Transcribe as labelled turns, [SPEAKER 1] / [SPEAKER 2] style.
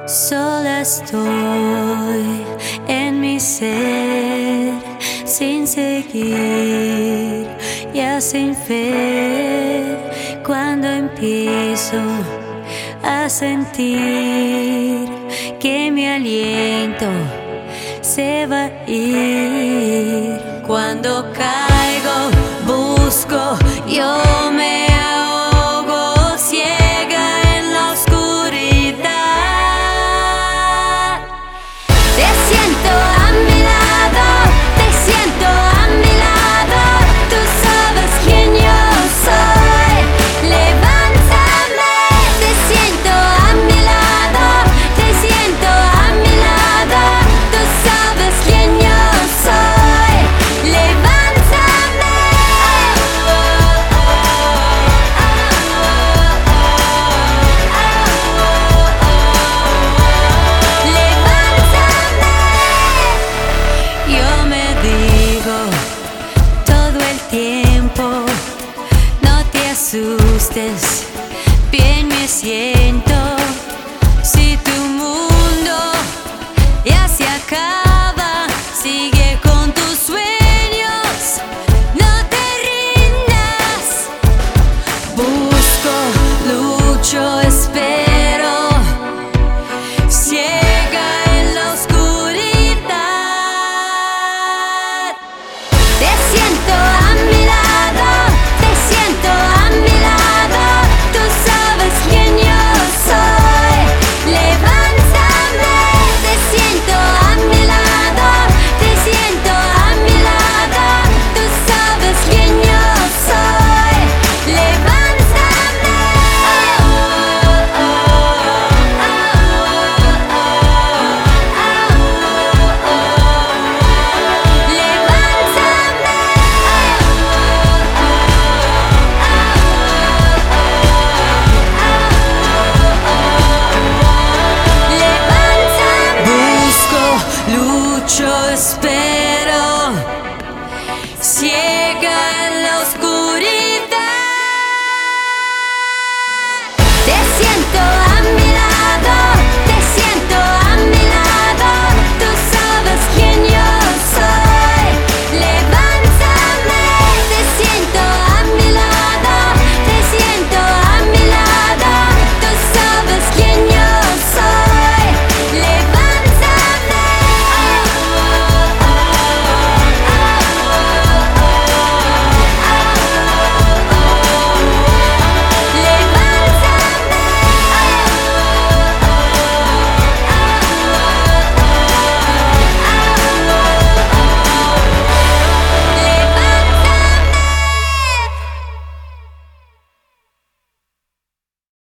[SPEAKER 1] Sola estoy en mi ser, sin seguir, ya sin fe. Cuando empiezo a sentir que mi aliento se va a ir, cuando caigo, busco, yo me ahogo, ciega en la oscuridad. Te siento a mi lado, te siento a mi lado, tú sabes quién yo soy. Levántame, te siento a mi lado, te siento a mi lado, tú sabes quién yo soy. Levántame. Yo me digo todo el tiempo, no te asustes, bien me siento. Si tu mundo ya se acaba, sigue con tus sueños, no te rindas. Busco, lucho, espero, ciega en la oscuridad. Te siento a mi lado, te siento a mi lado, tú sabes quién yo soy. Levántame, te siento a mi lado, te siento a mi lado, tú sabes quién yo soy. Levántame. Busco, lucho, espero,